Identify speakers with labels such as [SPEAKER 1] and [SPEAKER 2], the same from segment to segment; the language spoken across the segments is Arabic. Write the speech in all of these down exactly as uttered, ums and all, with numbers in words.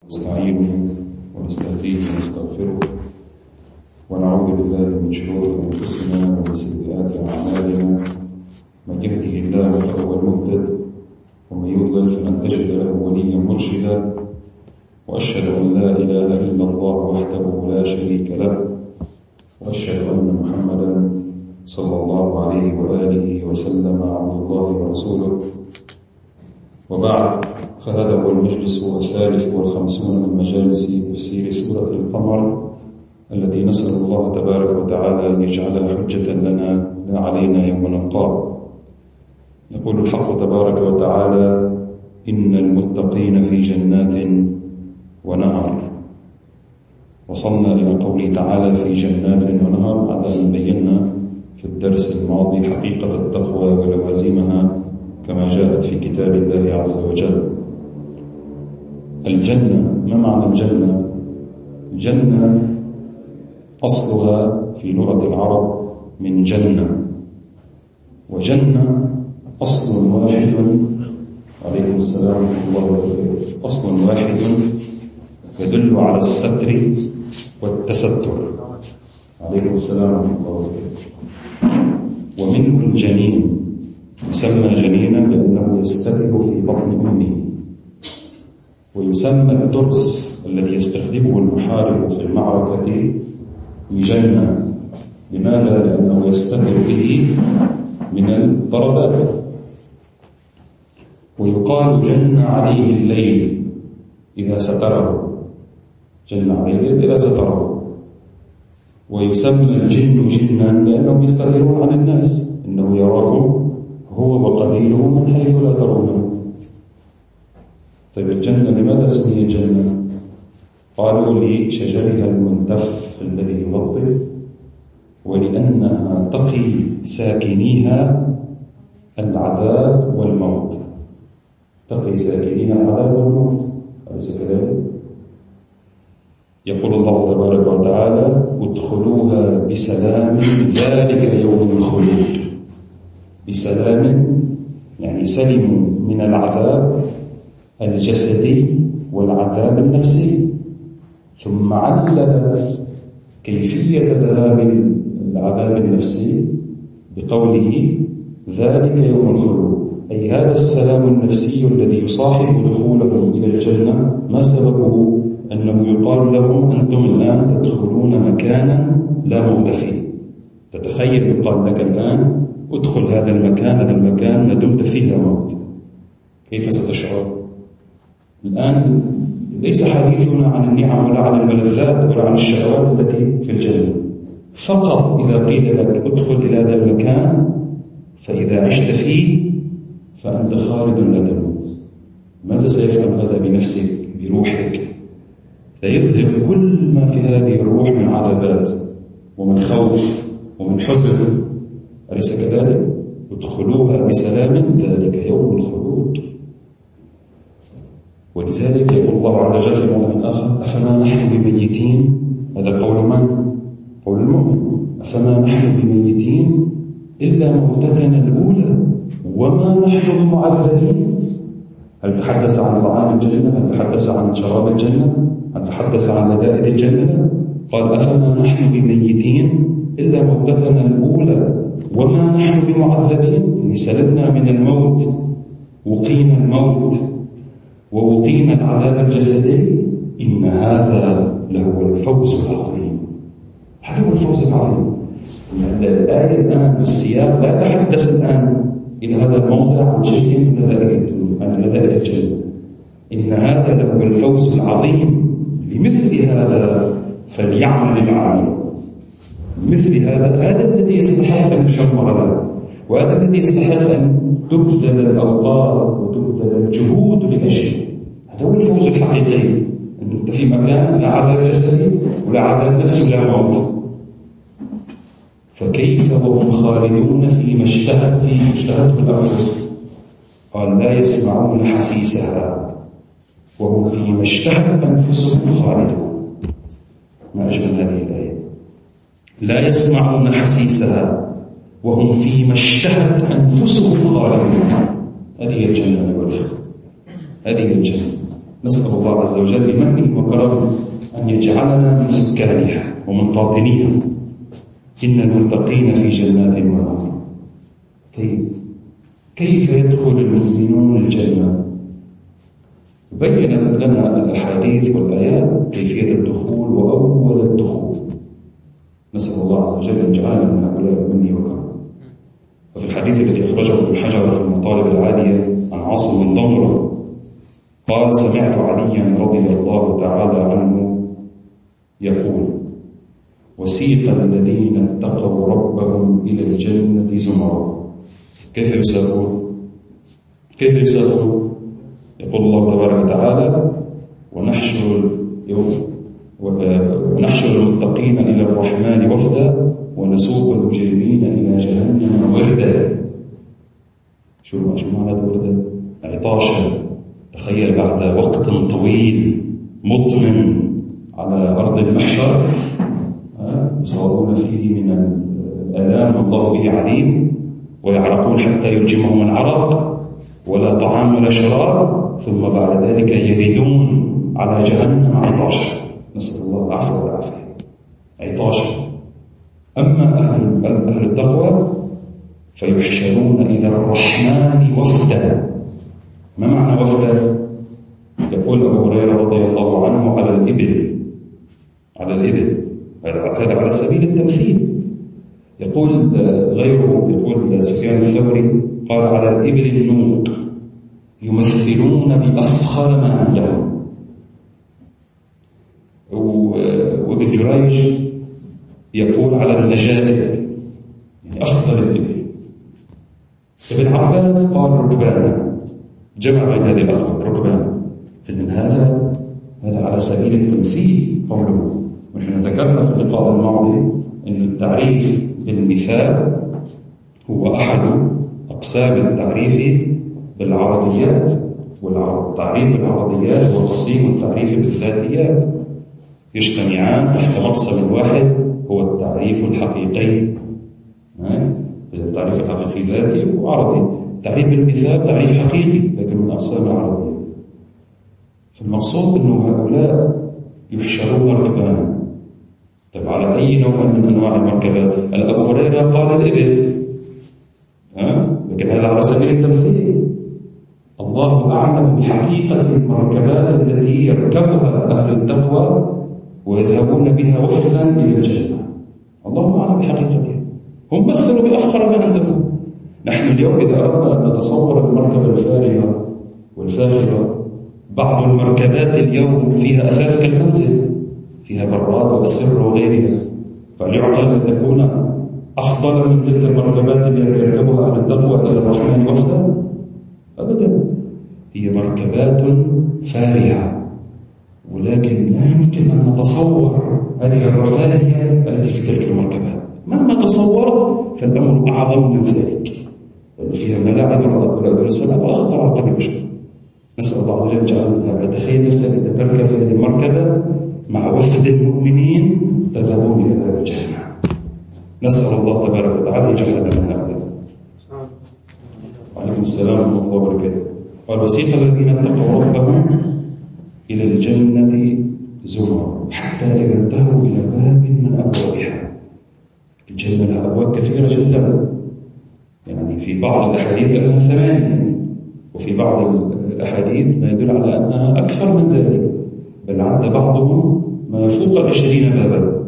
[SPEAKER 1] نستعينه ونستهديه ونستغفره ونعوذ بالله من شرور أنفسنا ومن سيئات أعمالنا. من يهده الله فهو المهتد ومن يضلل فلن تجد له وليا مرشدا. وأشهد أن لا إله إلا الله وحده لا شريك له، وأشهد أن محمدا صلى الله عليه وآله وسلم عبد الله ورسوله. وبعد، فهذا هو المجلس الثالث والخمسون من مجالس تفسير سورة القمر، التي نسأل الله تبارك وتعالى أن يجعلها حجة لنا لا علينا يوم نلقاه. يقول الحق تبارك وتعالى: إن المتقين في جنات ونهر. وصلنا إلى قوله تعالى في جنات ونهر بعد أن بينا في الدرس الماضي حقيقة التقوى ولوازمها كما جاءت في كتاب الله عز وجل. الجنة، ما معنى الجنة؟ الجنة أصلها في لغة العرب من جنة، وجنة أصل واحد. عليكم السلام ورحمة الله وبركاته. أصل واحد يدل على الستر والتستر. عليكم السلام ورحمة الله وبركاته. ومنه الجنين، يسمى جنينا لأنه يستتر في بطن أمه. ويسمى الدرس الذي يستخدمه المحارب في المعركة بجنة. لماذا؟ لأنه يستتر به من الضربات. ويقال جن عليه الليل إذا ستره، جن عليه الليل إذا ستره. ويسمى الجن جنا لأنهم يستترون عن الناس، إنه يراكم هو وقبيله من حيث لا ترونه. طيب الجنة لماذا سمي جنة؟ قالوا لشجرها المنتف الذي يغطي، ولأنها تقي ساكنيها العذاب والموت. تقي ساكنيها العذاب والموت، أليس كذلك؟ يقول الله تبارك وتعالى: ادخلوها بسلام ذلك يوم الخلود. بسلام يعني سلموا من العذاب الجسدي والعذاب النفسي. ثم علل كيفية ذهاب العذاب النفسي بقوله ذلك يوم الخلود، أي هذا السلام النفسي الذي يصاحب دخولهم إلى الجنة. ما سببه؟ أنه يقال لهم: أنتم الآن تدخلون مكانا لا موت فيه. تتخيل يقال لك الآن: ادخل هذا المكان، هذا المكان ما دمت فيه لا موت. كيف ستشعر؟ الآن ليس حديثنا عن النعم ولا عن الملذات ولا عن الشهوات التي في الجنة. فقط إذا قيل لك ادخل إلى هذا المكان فإذا عشت فيه فأنت خالد لا تموت. ماذا سيفعل هذا بنفسك بروحك؟ سيذهب كل ما في هذه الروح من عذابات ومن خوف ومن حزن، أليس كذلك؟ ادخلوها بسلام ذلك يوم الخلود. ولذلك يقول الله عز وجل في موضع آخر: أفما نحن بميتين. هذا قول من؟ قول المؤمن. أفما نحن بميتين إلا موتتنا الأولى وما نحن بمعذبين. هل تحدث عن طعام الجنة؟ هل تحدث عن شراب الجنة؟ هل تحدث عن لذائذ الجنة؟ قال: أفما نحن بميتين إلا موتتنا الأولى وما نحن بمعذبين. سلمنا من الموت، وقينا الموت ووقينا العذاب الجسدي. إن هذا لهو الفوز العظيم. هذا هو الفوز العظيم. الآية الآن والسياق لا يتحدث الآن إلى هذا الموضع عن شيء من لذائذ الجنة. إن هذا لهو الفوز العظيم. لمثل هذا فليعمل العاملون. مثل هذا، هذا الذي يستحق أن يشمر له، وهذا الذي يستحق أن تبذل الأوقات وتبذل الجهود لأجله. هذا هو الفوز الحقيقي. أن أنت في مكان لا عذاب جسدي ولا عذاب نفسي ولا موت. فكيف وهم خالدون فيما اشتهت فيه اشتهته الأنفس؟ قال: لا يسمعون حسيسها وهم فيما اشتهت أنفسهم خالدون. ما أجمل هذه الآية. لا يسمعون حسيسها وهم فيما اشتهت أنفسهم خالدون. هذه الجنة والفقر، هذه الجنة. نسأل الله عز وجل بمنه وكرمه أن يجعلنا من سكانها ومن قاطنيها. إن المتقين في جنات ونهر. كيف كيف يدخل المؤمنون الجنة؟ بينت لنا الأحاديث والآيات كيفية الدخول وأول الدخول. نسأل الله عز وجل أن يجعلنا من هؤلاء مني وكرمه. وفي الحديث الذي أخرجه ابن حجر في المطالب العالية عن عاصم بن ضمرة قال: سمعت عليا رضي الله تعالى عنه يقول: وسيق الذين اتقوا ربهم إلى الجنة زمرا. كيف يساقون؟ كيف يساقون؟ يقول الله تبارك وتعالى: ونحشر اليوم ونحشر المتقين إلى الرحمن وفدا ونسوق المجرمين إلى جهنم وردا. شو شو معنى وردا؟ عطاشا. تخيل بعد وقت طويل مطمن على أرض المحشر يصابون فيه من الآلام الله به عليم، ويعرقون حتى يلجمهم العرق، ولا طعام ولا شراب، ثم بعد ذلك يردون على جهنم عطاشا. نسأل الله العفو والعافية. عطاشا. أما أهل, أهل التقوى فيحشرون إلى الرحمن وفدا. ما معنى وفدا؟ يقول أبو هريرة رضي الله عنه: على الإبل. على الإبل، هذا على سبيل التمثيل. يقول غيره، يقول سفيان الثوري قال: على الإبل النوق يمثلون بأفخر ما عندهم. وابن جريج يقول على النجائب، يعني أخضر الإبل. ابن عباس قال ركبانا، جمع بين هذه الأخبار ركبانا. فإذن هذا هذا على سبيل التمثيل قوله. ونحن ذكرنا في اللقاء الماضي أن التعريف بالمثال هو أحد أقسام التعريف بالعرضيات، والتعريف بالعرضيات هو قسيم التعريف بالذاتيات، يجتمعان تحت مقسم واحد هو التعريف الحقيقي. إذا التعريف الحقيقي ذاتي وعرضي. التعريف بالمثال تعريف حقيقي لكن من أقسام العرضيات. فالمقصود أنه هؤلاء يحشرون ركبانا. طيب على أي نوع من أنواع المركبات؟ أبو هريرة قال الإبل، ها؟ لكن هذا على سبيل التمثيل. الله أعلم بحقيقة المركبات التي يركبها أهل التقوى ويذهبون بها وفدا إلى الجنة. الله أعلم بحقيقتها. هم مثلوا بأفخر ما عندهم. نحن اليوم إذا أردنا أن نتصور المركبة الفارهة والفاخرة، بعض المركبات اليوم فيها أثاث كالمنزل، فيها براد وأسر وغيرها، فليعقل أن تكون أفضل من تلك المركبات التي يركبها أهل التقوى إلى الرحمن وفدا؟ أبدا. هي مركبات فارهة، ولكن لا يمكن أن نتصور هذه الرفاهية التي في تلك المركبات. مهما تصور فالأمر أعظم من ذلك. فيها ملاعب ولا السماء وأخطر على قلب البشر. نسأل الله عز وجل جعلنا. تخيل نفسك أن تركب في هذه المركبة مع وفد المؤمنين تذهبون إلى الجنة. نسأل الله تبارك وتعالى يجعلنا من هؤلاء. وعليكم السلام ورحمة الله وبركاته. قال: وسيق الذين اتقوا ربهم إلى الجنة زمرا حتى إذا انتهوا إلى باب من أبوابها. الجنة لها أبواب كثيرة جدا، يعني في بعض الأحاديث أنها ثمانية، وفي بعض الأحاديث ما يدل على أنها أكثر من ذلك، بل عند بعضهم ما يفوق العشرين بابا.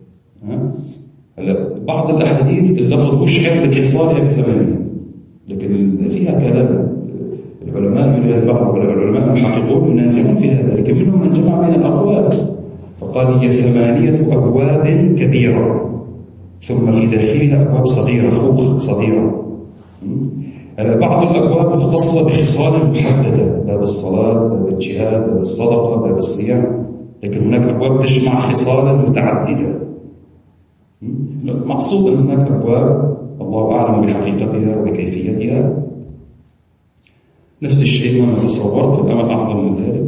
[SPEAKER 1] بعض الأحاديث اللفظ مشعر بحصارها بثمانية، لكن فيها كلام. العلماء العلماء المحققون ينازعون في هذا، لكن منهم من جمع بين الأقوال فقال هي ثمانية أبواب كبيرة، ثم في داخلها أبواب صغيرة، خوخ صغيرة. بعض الأبواب مختصة بخصال محددة، باب الصلاة، باب الجهاد، باب الصدقة، باب الصيام، لكن هناك أبواب تجمع خصالا متعددة. المقصود أن هناك أبواب الله أعلم بحقيقتها وبكيفيتها. نفس الشيء مما تصورت الأمر أعظم من ذلك.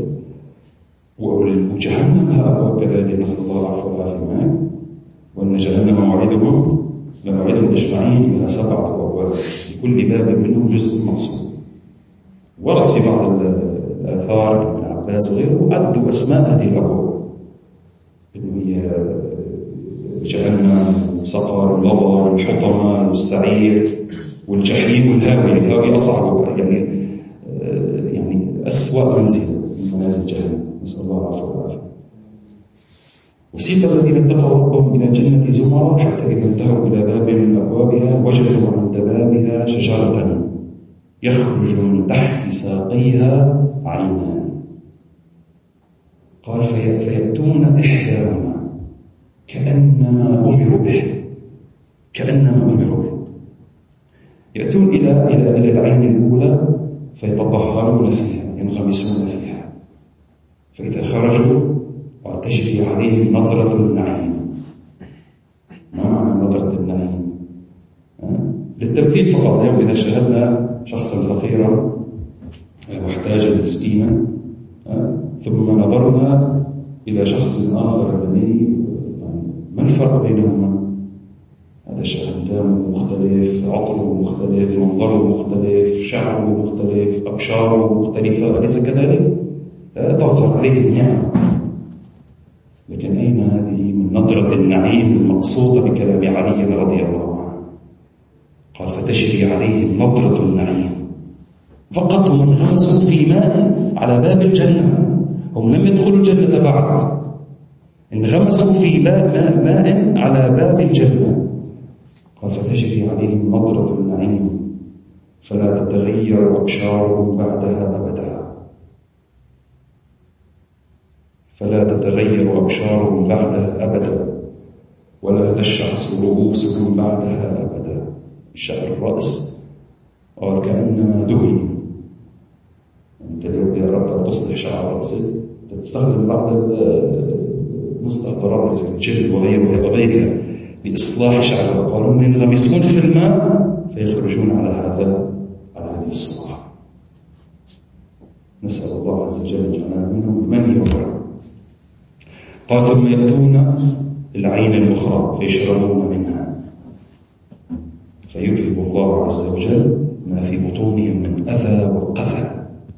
[SPEAKER 1] وجهنم لها أبواب كذلك، نسأل الله العفو والعافية. وأن جهنم موعدهم لموعدهم أجمعين من سبعة أبواب، لكل باب منهم جزء مقصود. ورد في بعض الآثار ابن عباس وغيره عدوا أسماء هذه الأبواب، إنه هي جهنم وسقر ولظى والحطمة والسعير والجحيم والهاوية. الهاوية أصعب، يعني يعني أسوأ منزل من منازل جهنم، نسأل الله العافية والعافية. وسيق الذين اتقوا ربهم إلى الجنة زمرا حتى إذا انتهوا إلى باب من أبوابها وجدوا عند بابها شجرة يخرج من تحت ساقيها عينان. قال فيأتون إحداهما كأنما أمروا به، كأنما أمروا به، يأتون إلى إلى إلى العين الأولى فيتطهرون فيها، ينغمسون فيها، فإذا خرجوا وتجري عليهم نظرة النعيم. ما معنى نظرة النعيم؟ للتمثيل فقط. اليوم إذا شاهدنا شخصا فقيرا محتاجا مسكينا ثم نظرنا إلى شخص آخر غني، ما الفرق بينهما؟ هذا شكله مختلف، عطره مختلف، منظره مختلف، شعره مختلف، أبشاره مختلفة، أليس كذلك؟ تظهر عليه النعمة، لكن أين هذه من نظرة النعيم المقصودة بكلام علي رضي الله عنه؟ قال فتجري عليهم نظرة النعيم. فقط هم انغمسوا في ماء على باب الجنة، هم لم يدخلوا الجنة بعد، انغمسوا في ماء ماء على باب الجنة. قال فتجري عليهم نظرة النعيم فلا تتغير أبشارهم بعدها أبدا، فلا تتغير أبشارهم بعدها أبدا، ولا تشعث رؤوسهم بعدها أبدا. شعر الرأس قال كأنما دهن. أنت لو أردت تصلح شعر رأسك تستخدم بعض المستقبلات زي الجلد وغيرها وغيرها لإصلاح شعر. قالوا ينغمسون في الماء فيخرجون على هذا على هذه الصلاح. نسأل الله عز وجل أن يجعلنا منهم بمنه وكرمه. قال ثم يأتون العين الأخرى فيشربون منها فيذهب الله عز وجل ما في بطونهم من أذى وقذى.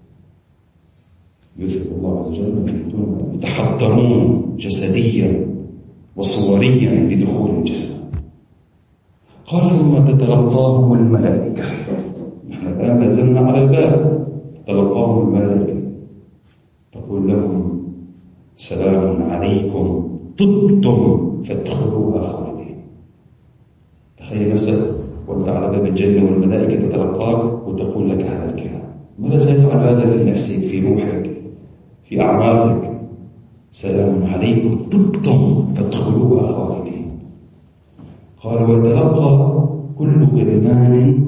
[SPEAKER 1] يذهب الله عز وجل ما في بطونهم، يتحضرون جسديا وصوريا لدخول الجنة. قال ثم تتلقاهم الملائكة. نحن الآن نزلنا على الباب، تتلقاهم الملائكة تقول لهم سلام عليكم طبتم فادخلوها خالدين. تخيل نفسك وانت على باب الجنة والملائكة تتلقاك وتقول لك هذا الكلام. ماذا سيفعل هذا في نفسك، في روحك، في أعمالك؟ سلام عليكم طبتم فادخلوها خالدين. قال ويتلقى كل غلمان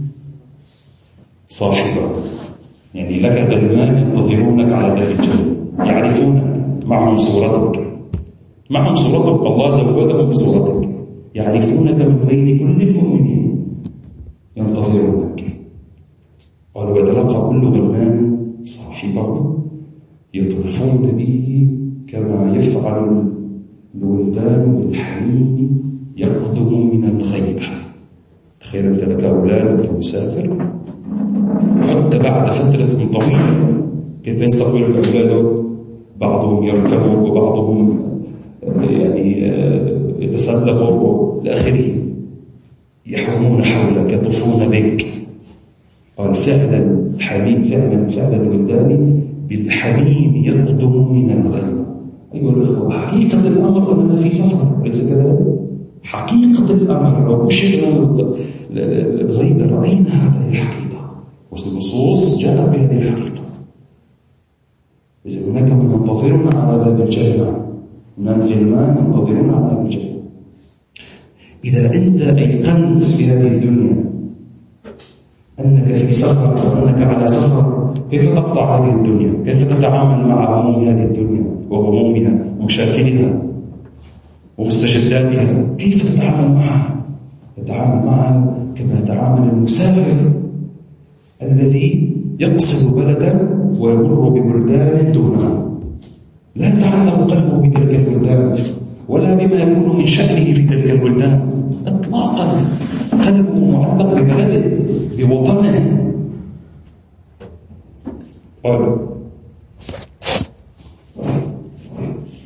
[SPEAKER 1] صاحبه، يعني لك غلمان ينتظرونك على باب الجنة يعرفونك، معهم صورتك، معهم صورتك، الله زودهم بصورتك، يعرفونك من بين كل المؤمنين ينتظرونك. قال ويتلقى كل غلمان صاحبه يطوفون به كما يفعل الولدان بالحميم يقدم من الغيبة. تخيل أنت لك أولاد وأنت مسافر، حتى بعد فترة طويلة كيف يستقبل الأولاد؟ بعضهم يركبوا وبعضهم يعني يتصدقوا لآخره، يحومون حولك يطوفون بك. قال فعلا حميم، فعلا فعلا الولدان بالحميم يقدم من الغيبة. أيها الأخوة، حقيقة الأمر أننا في سفر، ليس كذلك؟ حقيقة الأمر لو بشرنا الغيبة رأينا هذه الحقيقة، والنصوص جاء بهذه الحقيقة. إذا هناك من ينتظرنا على باب الجنة، هناك غلمان ينتظرون على باب الجنة. إذا أنت أيقنت في هذه الدنيا أنك في سفر وأنك على سفر، كيف تقطع هذه الدنيا؟ كيف تتعامل مع هموم هذه الدنيا وغمومها ومشاكلها ومستجداتها؟ كيف تتعامل معها؟ تتعامل معها كما يتعامل المسافر الذي يقصد بلدا ويمر ببلدان دونه، لا يتعلق قلبه بتلك البلدان ولا بما يكون من شأنه في تلك البلدان إطلاقا. قلبه معلق ببلده بوطنه. قال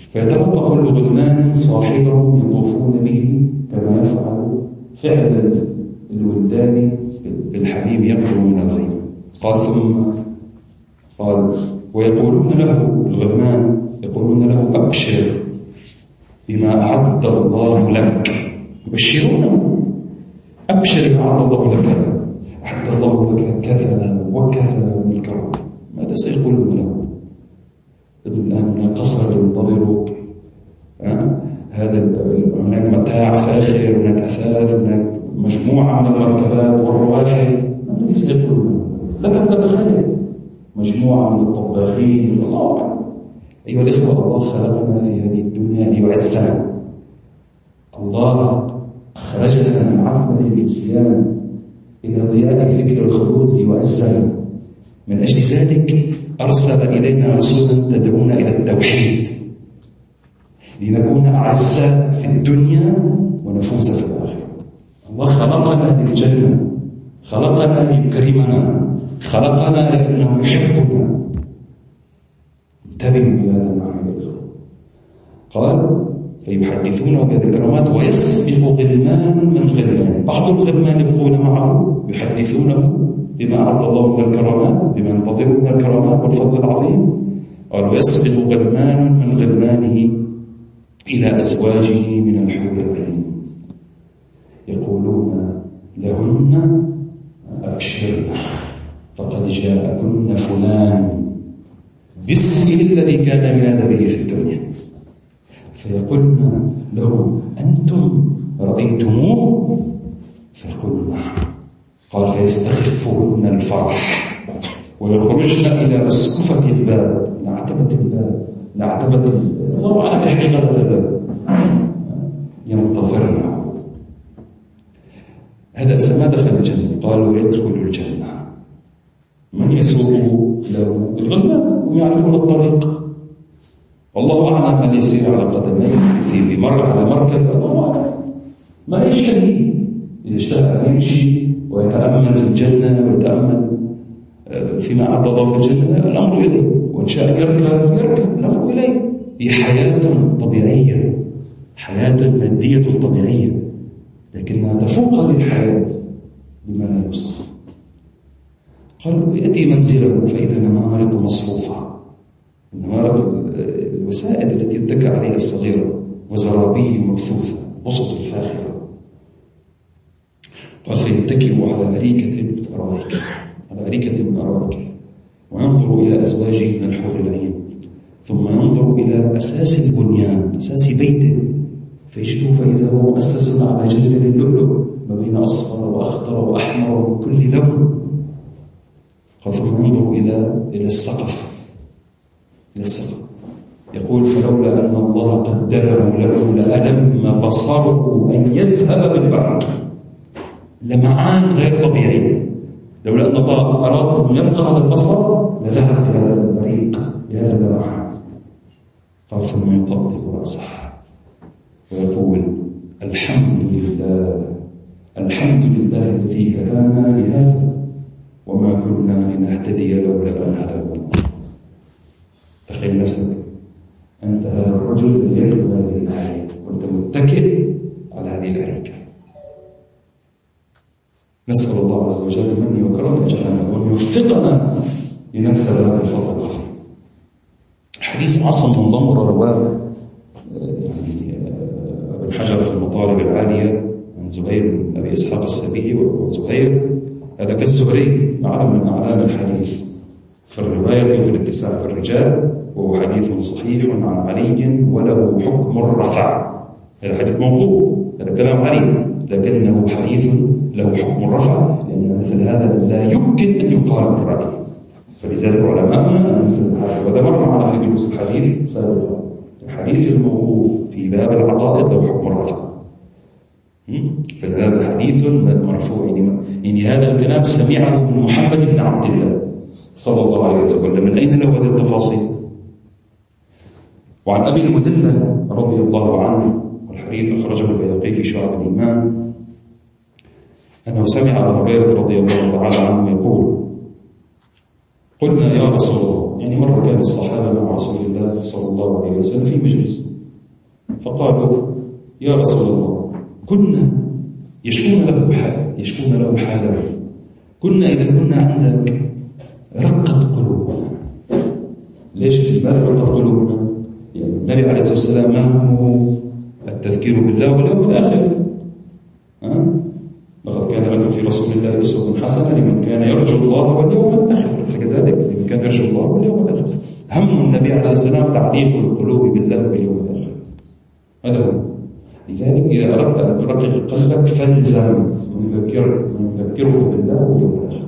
[SPEAKER 1] فيتلقى كل غلمان صاحبهم يطوفون به كما يفعل فعل الولدان بالحميم يقرب من الغيب. قال ثم قال ويقولون له الغلمان يقولون له أبشر بما أعد الله لك، يبشرونه أبشر بما أعد الله لك، أعد الله لك كذا وكذا من الكرم. ماذا سيقولون له؟ الآن هناك قصر ينتظرك، أه؟ هذا هناك متاع فاخر، هناك أثاث، هناك مجموعة من المركبات والرواحل. ماذا سيقولون لك؟ أن تتخيل مجموعة من الطباخين. الله أيها الإخوة، الله خلقنا في هذه الدنيا ليعزنا. الله أخرجنا من عظمة الإنسان إلى ضياء ذكر الخلود ليعزنا. من أجل ذلك أرسل إلينا رسولا تدعونا إلى التوحيد لنكون أعز في الدنيا ونفوز في الآخرة. الله خلقنا للجنة، خلقنا ليكرمنا، خلقنا لأنه يحبنا. انتبهوا إلى هذا المعنى. قال فيحدثونه بهذه الكرامات ويسبق غلمان من غلمان. بعض الغلمان يبقون معه يحدثونه بما أعطى الله من الكرامات، بما ينتظر من الكرامات والفضل العظيم. قال ويسبق غلمان من غلمانه إلى أزواجه من الحور العين يقولون لهن أبشرنا فقد جاءكن فلان باسمه الذي كان ينادى به في الدنيا. فيقولن له أنتم رأيتموه؟ فيقولون نعم. قال فيستخفهن الفرح ويخرجن إلى أسقفة الباب، لعتبة الباب، لعتبة الله على حقيقة الباب، ينتظرنه. هذا سما دخل الجنة. قال ويدخل الجنة من يسوق له؟ الغلمان يعرفون الطريق. والله أعلم من يسير على قدميه في مر على مركب، الله أعلم ما يشتهي. إذا اشتهى أن يمشي ويتأمل في الجنة ويتأمل فيما أعطى الله في الجنة، الأمر إليه. وإن شاء يركب يركب، الأمر إليه. هي حياة طبيعية، حياة مادية طبيعية، لكنها تفوق هذه الحياة بما لا يوصف. قال ويأتي منزله فإذا نمارق مصفوفة. النمارق الوسائل التي يتكى عليها الصغيرة، وزرابي مبثوثة، وسط الفاخرة. قال فيتكئ على أريكة من الأرائك، على أريكة من الأرائك، وينظر إلى أزواجه من الحور العين، ثم ينظر إلى أساس البنيان، أساس بيته، فيجده فإذا هو مؤسس على جدل اللؤلؤ ما بين أصفر وأخضر وأحمر ومن كل لون. قال ثم ينظر إلى إلى السقف، إلى السقف. يقول فلولا أن الله قدره له لألم بصره أن يذهب بالبرق. لمعان غير طبيعي. لولا أن الله أراد أن يبقى هذا البصر لذهب بهذا البريق، بهذا اللمعان. قال ثم يطبطب رأسه ويقول الحمد لله، الحمد لله الذي هدانا لهذا وما كنا لنهتدي لولا أن هدانا الله. تخيل نفسك أنت هذا الرجل الذي يركب هذه الآية وأنت متكئ على هذه الأريكة. نسأل الله عز وجل مني وكرمه يجعلنا وأن يوفقنا لنكسب هذا الفضل العظيم. حديث عاصم بن ضمرة رواه يعني ابن حجر في المطالب العالية عن زهير بن أبي إسحاق السبيعي. وزهير هذا كالزهري معلم من أعلام الحديث في الرواية وفي الاتساع في الرجال، وهو حديث صحيح عن علي وله حكم الرفع. هذا حديث موقوف، هذا كلام علي، لكنه حديث له حكم الرفع، لأن مثل هذا لا يمكن أن يقال بالرأي. فلذلك علماءنا مثل هذا، وهذا مر معنا في جزء الحديث سابقا. الحديث الموقوف في باب العقائد له حكم الرفع، فهذا حديث مرفوع. يعني هذا الكلام سمعه من محمد بن عبد الله صلى الله عليه وسلم. من أين له هذه التفاصيل؟ وعن أبي المدلة رضي الله عنه، والحديث أخرجه البيهقي في شعب الإيمان، أنه سمع أبا هريرة رضي الله تعالى عنه يقول قلنا يا رسول الله، يعني مرة كان الصحابة مع رسول الله صلى الله عليه وسلم في مجلس، فقالوا يا رسول الله كنا يشكون له حال يشكون له حاله كنا إذا كنا عندك رقت قلوبنا. ليش لماذا رقت قلوبنا؟ يعني النبي عليه الصلاة والسلام ما همه التذكير بالله واليوم الآخر. ها؟ لقد كان لكم في رسول الله أسوة حسنة لمن كان يرجو الله واليوم الآخر، فكذلك لمن كان يرجو الله واليوم الآخر. هم النبي عليه الصلاة والسلام تعليق القلوب بالله واليوم الآخر، هذا هو. لذلك إذا أردت أن ترقق قلبك فالزم من يذكرك بالله واليوم الآخر.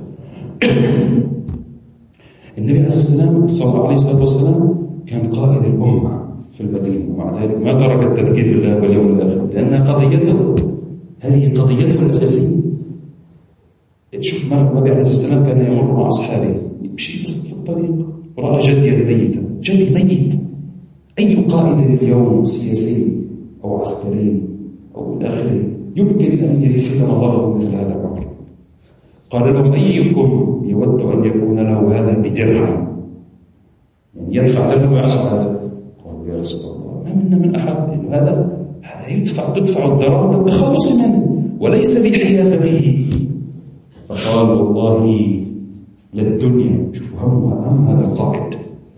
[SPEAKER 1] النبي عليه الصلاة والسلام كان قائد الأمة في المدينة، ومع ذلك ما ترك التذكير بالله واليوم الآخر، لأنها قضيته، هذه قضيته الأساسية. شوف مرة النبي عليه الصلاة والسلام كان يمر مع أصحابه، يمشي في الطريق ورأى جديا ميتا، جدي ميت. أي قائد اليوم سياسي أو عسكري أو الآخر يمكن أن يلفت نظره مثل هذا الأمر؟ قال لهم أيكم يود أن يكون له هذا بدرهم، يعني يدفع درهم ويعصر هذا؟ قالوا يا رسول الله ما منا من أحد، إنه هذا هذا يدفع يدفع الدرهم للتخلص منه وليس بحيازته. فقال والله للدنيا، شوفوا هم هم هذا القائد،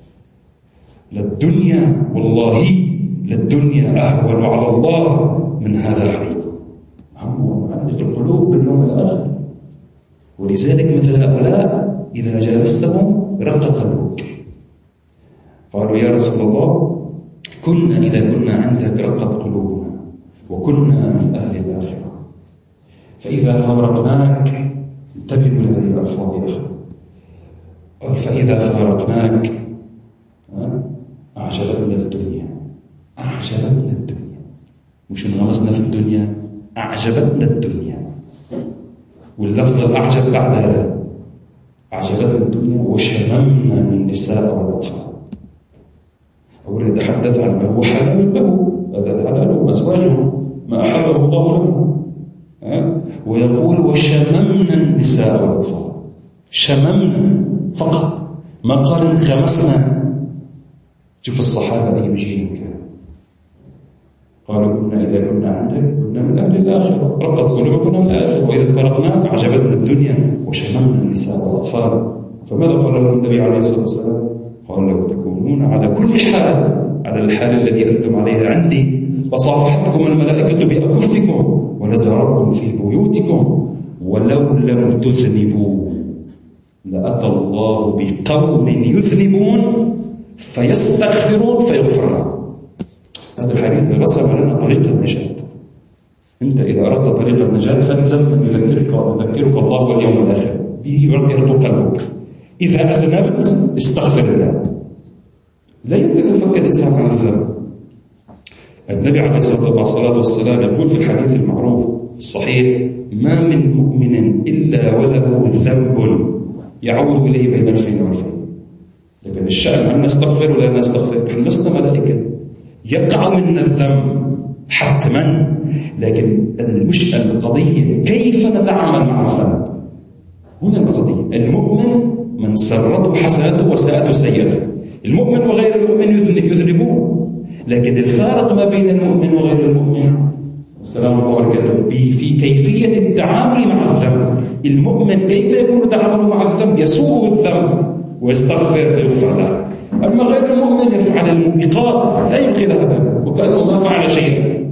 [SPEAKER 1] للدنيا والله للدنيا أهون على الله من هذا الحريق. هم معلق القلوب باليوم الآخر. ولذلك مثل هؤلاء إذا جالستهم رق قلبك. قالوا يا رسول الله كنا إذا كنا عندك رقت قلوبنا وكنا من أهل الآخرة، فإذا فارقناك، انتبهوا لهذه الألفاظ يا أخي، قال فإذا فارقناك أعجبتنا الدنيا، أعجبتنا الدنيا، مش انغمسنا في الدنيا، أعجبتنا الدنيا. واللفظ الأعجب بعد هذا أعجبتنا الدنيا وشممنا النساء والأطفال. أولا يتحدث عن ما هو حلال له، هذا الحلال وأزواجه ما أحبه الله له، ويقول وشممنا النساء والأطفال، شممنا فقط، ما قال انغمسنا. شوف الصحابة أي جيل كان، قالوا كنا إذا كنا عندك كنا من أهل الآخرة، رقت قلوبنا من الآخرة، وإذا فرقناك عجبتنا الدنيا وشممنا النساء والأطفال. فماذا قال له النبي عليه الصلاة والسلام؟ قال لو تكونون على كل حال على الحال الذي أنتم عليه عندي وصافحتكم الملائكة بأكفكم ونزرتكم في بيوتكم ولو لم تذنبوا لأتى الله بقوم يذنبون فيستغفرون فيغفر لهم. هذا الحديث رسم لنا طريق النجاة. أنت إذا أردت طريق النجاة فالزم من يذكرك ويذكرك الله واليوم الآخر، به يرقق قلبك. إذا أذنبت استغفر الله. لا يمكن أن يفكر الإنسان عن الذنب. النبي عليه الصلاة والسلام يقول في الحديث المعروف الصحيح ما من مؤمن إلا وله ذنب يعود إليه بين الفين والفين. لكن الشأن أن نستغفر ولا نستغفر، نحن لسنا ملائكة، يقع منا الذنب حتما، لكن المش القضية كيف نتعامل مع الذنب. هنا القضية. المؤمن من سرته حسناته وساءته سيئته، المؤمن وغير المؤمن يذنبون، لكن الفارق ما بين المؤمن وغير المؤمن السلام عليكم في كيفية التعامل مع الذنب. المؤمن كيف يكون تعامله مع الذنب؟ يسوء الذنب ويستغفر فيغفر له. أما غير المؤمن يفعل الموبقات لا يلقي لها بالا وكأنه ما فعل شيئا،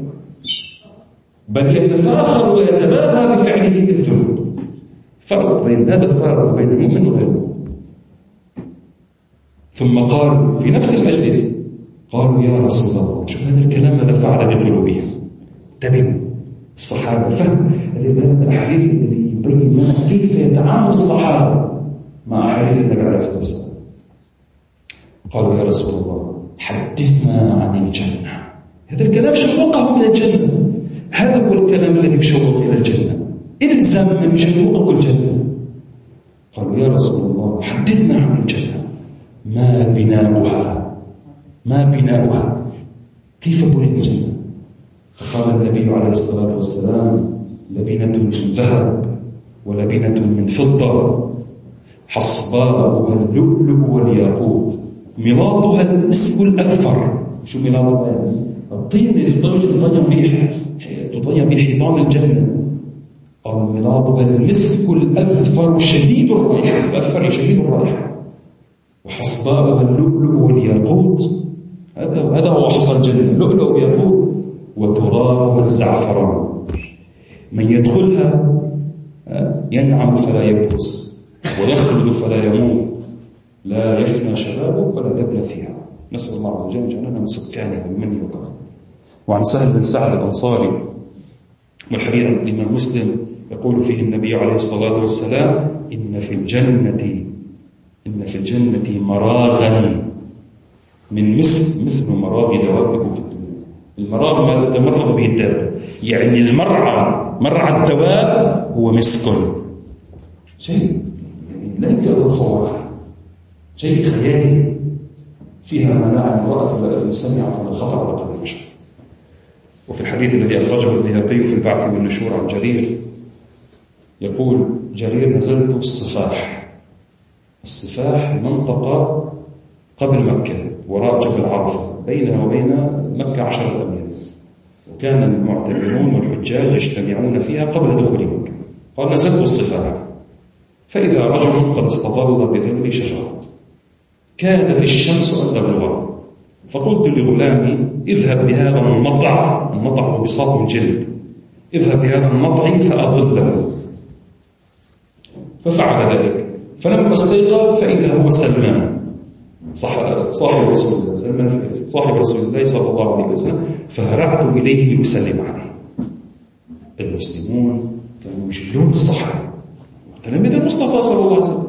[SPEAKER 1] بل يتفاخر ويتباهى بفعله الذنوب. فرق بين هذا الفارق بين المؤمن وغير المؤمن. ثم قالوا في نفس المجلس قالوا يا رسول الله، شوف هذا الكلام ماذا فعل بقلوبهم. انتبهوا الصحابة، فهم هذه الأحاديث التي يبين لنا كيف يتعامل الصحابة مع أحاديث النبي عليه الصلاة والسلام. قالوا يا رسول الله حدثنا عن الجنة. هذا الكلام شوقهم إلى الجنة، هذا هو الكلام الذي يشوق إلى الجنة. إلزم من يشوقك الجنة. قالوا يا رسول الله حدثنا عن الجنة، ما بناؤها، ما بناؤها، كيف بنيت الجنة؟ فقال النبي عليه الصلاة والسلام لبنة من ذهب ولبنة من فضة حصباؤها اللؤلؤ والياقوت ملاطها المسك الأذفر. شو ملاطها يعني؟ الطين اللي تطين به تطين به حيطان الجنة. ملاطها المسك الأذفر شديد الرائحة، الأذفر شديد الرائحة، وحصباؤها اللؤلؤ والياقوت. هذا هذا هو حصى الجنة، لؤلؤ وياقوت، وترابها الزعفران. من يدخلها ينعم فلا يبؤس، ويخلد فلا يموت، لا يفنى شبابه ولا تبلى ثيابه. نسأل الله عز وجل أن يجعلنا من سكانه بمنه وكرمه. وعن سهل بن سعد الأنصاري والحديث عن الإمام مسلم يقول فيه النبي عليه الصلاة والسلام: إن في الجنة إن في الجنة مراغا من مسك مثل مراغ دوابكم في الدنيا. المراغ ما تمرغ به الدابة، يعني المرعى مرعى الدواب هو مسك. شيء لا يمكن أن نتصوره، شيء خيالي، فيها مناعة المرأة سمعت عن الخطر على قلب البشر. وفي الحديث الذي أخرجه البيهقي في البعث والنشور عن جرير يقول جرير: نزلت الصفاح. الصفاح منطقة قبل مكة وراء جبل عرفة، بينها وبين مكة عشرة أميال، وكان المعتمرون والحجاج يجتمعون فيها قبل دخول مكة. قال: نزلت الصفاح فإذا رجل قد استظل بظل شجرة كادت الشمس أن تبلغه، فقلت لغلامي: اذهب بهذا النطع، النطع هو بساط الجلد، اذهب بهذا النطع فأظله. ففعل ذلك، فلما استيقظ فإذا هو سلمان صاحب رسول الله، سلمان صاحب رسول الله صلى الله عليه وسلم، فهرعت إليه لأسلم عليه. المسلمون كانوا يجلون الصحابة تلاميذ المصطفى صلى الله عليه وسلم،